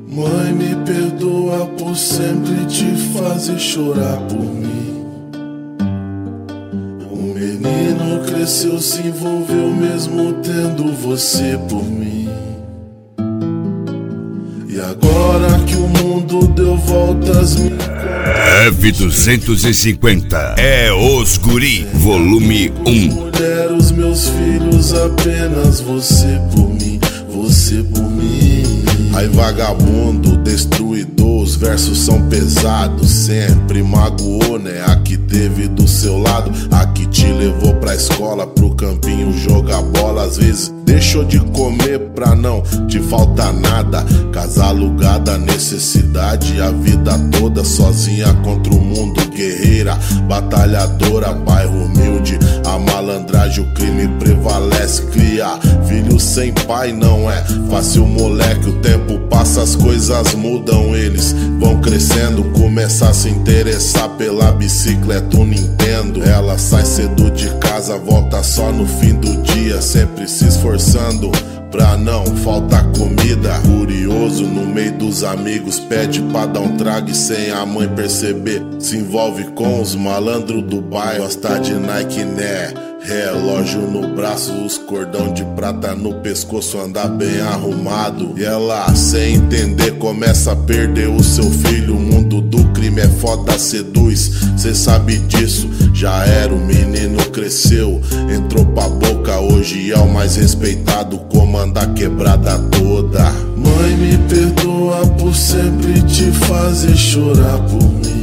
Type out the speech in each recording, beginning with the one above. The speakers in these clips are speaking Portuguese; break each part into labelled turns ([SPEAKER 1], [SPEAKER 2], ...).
[SPEAKER 1] Mãe, me perdoa por sempre te fazer chorar por mim. O menino cresceu, se envolveu mesmo tendo você por mim. E agora que o mundo deu voltas, me
[SPEAKER 2] F250 é Os Guri, volume 1.
[SPEAKER 1] mulher, os meus filhos, apenas você por mim, você por mim.
[SPEAKER 3] Aí vagabundo, destruidor, os versos são pesados. Sempre magoou, né? A que teve do seu lado, a que te levou pra escola, pro campinho jogar bola. Às vezes deixou de comer pra não te faltar nada. Casa alugada, necessidade, a vida toda sozinha contra o mundo. Guerreira, batalhadora, bairro humilde, a malandragem, o crime prevalece. Criar filho sem pai não é fácil, moleque. O tempo passa, as coisas mudam, eles vão crescendo. Começa a se interessar pela bicicleta, o Nintendo. Ela sai cedo de casa, volta só no fim do dia, sempre se esforçando pra não faltar comida. Curioso, no meio dos amigos, pede pra dar um trago e sem a mãe perceber se envolve com os malandros do bairro. Gosta de Nike, né? Relógio no braço, os cordão de prata no pescoço, andar bem arrumado. E ela, sem entender, começa a perder o seu filho. O mundo do crime é foda, seduz, cê sabe disso. Já era, o menino cresceu, entrou pra boca, hoje é o mais respeitado, comanda a quebrada toda.
[SPEAKER 1] Mãe, me perdoa por sempre te fazer chorar por mim.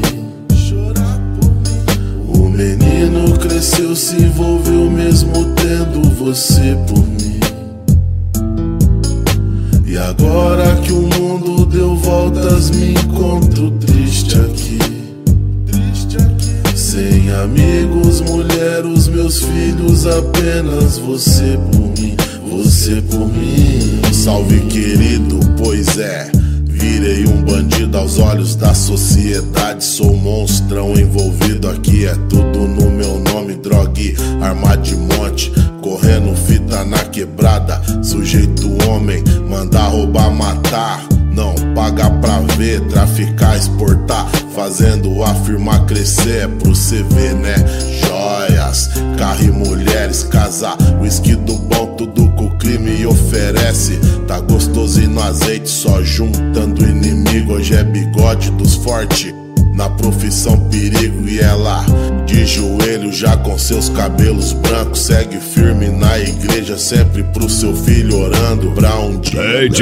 [SPEAKER 1] O menino cresceu, se envolveu mesmo tendo você por mim. E agora que o mundo deu voltas, me encontro triste aqui. Sem amigos, mulher, os meus filhos, apenas você por mim, você por mim.
[SPEAKER 3] Salve, querido, pois é, virei um bandido aos olhos da sociedade. Sou um monstrão envolvido aqui, é tudo no meu nome. Drogue, arma de monte, correndo fita na quebrada. Sujeito homem, mandar roubar, matar. Não paga pra ver, traficar, exportar, fazendo a firma crescer. É pro CV, né? Joias, carro e mulheres, casar, whisky do bom, tudo que o crime oferece. Tá gostoso e no azeite, só juntando inimigo. Hoje é bigode dos fortes, na profissão perigo. E ela de joelho, já com seus cabelos brancos, segue firme na igreja, sempre pro seu filho orando pra um dia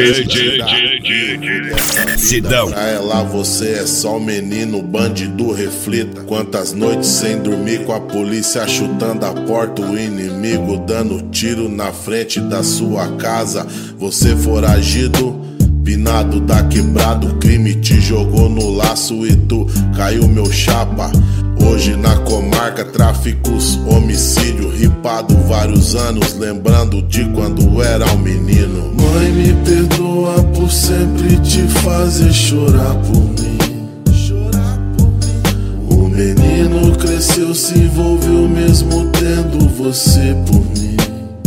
[SPEAKER 2] Sidão.
[SPEAKER 3] Pra ela você é só um menino, bandido, reflita. Quantas noites sem dormir, com a polícia chutando a porta, o inimigo dando tiro na frente da sua casa. Você foragido, pinado da quebrada, o crime te jogou no laço e tu caiu, meu chapa. Hoje na comarca, tráficos, homicídio, ripado vários anos, lembrando de quando era um menino.
[SPEAKER 1] Mãe, me perdoa por sempre te fazer chorar por mim. O menino cresceu, se envolveu mesmo tendo você por mim.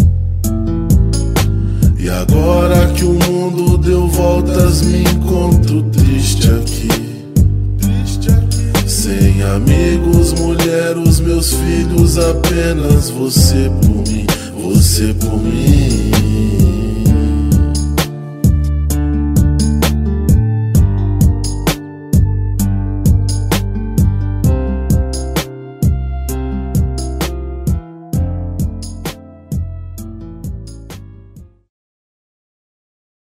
[SPEAKER 1] E agora que o mundo deu voltas, me encontro triste aqui. Sem amigos, mulher, os meus filhos, apenas você por mim, você por mim.